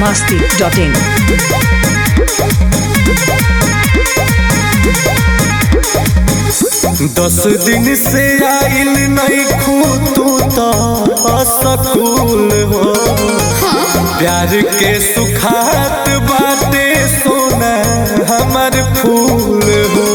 biharmasti.in। 10 दिन से आइल नहीं खू तू तो असकूल हो। प्यार के सुखात बाटे सोना हमर फूल हो।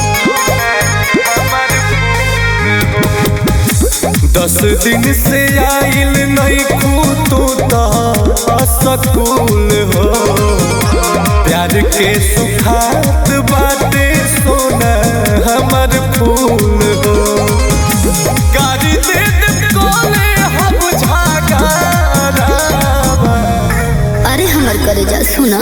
10 दिन से आइल नहीं खू तू तो असकूल हो। प्यार के सुखात बाटे सोना हमर फूल हो। गाड़ी दे कोले हम झागारा। अरे हमर करे जा सुना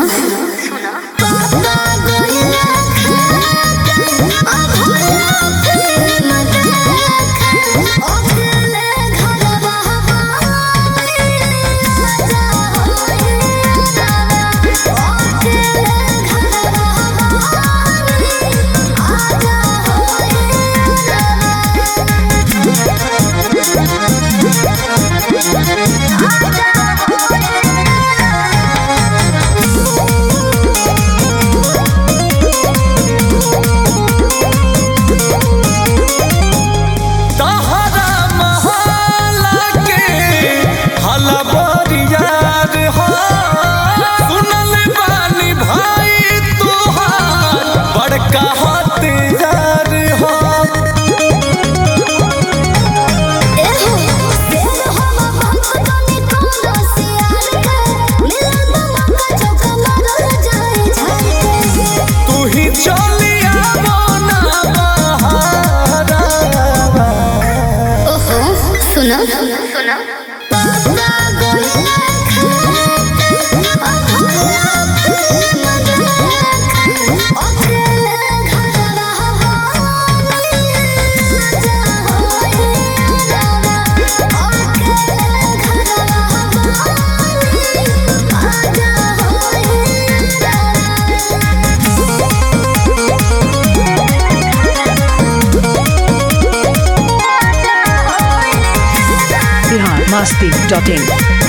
biharmasti.in।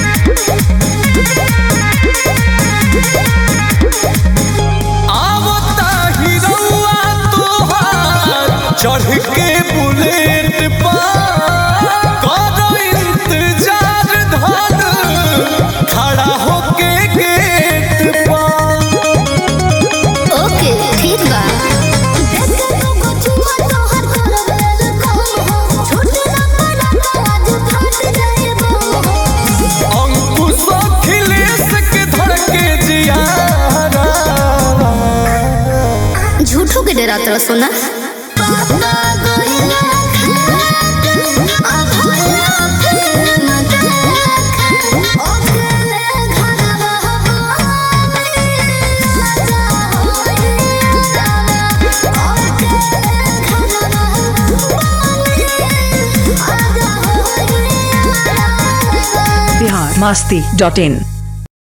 चढ़ के बुलेट करो इंतजार धन खड़ा होके गेट पर। ओके ठीक बा। अंकुश अखिलेश के धड़के जियारा। झूठो के डरा तरह सोना biharmasti.in।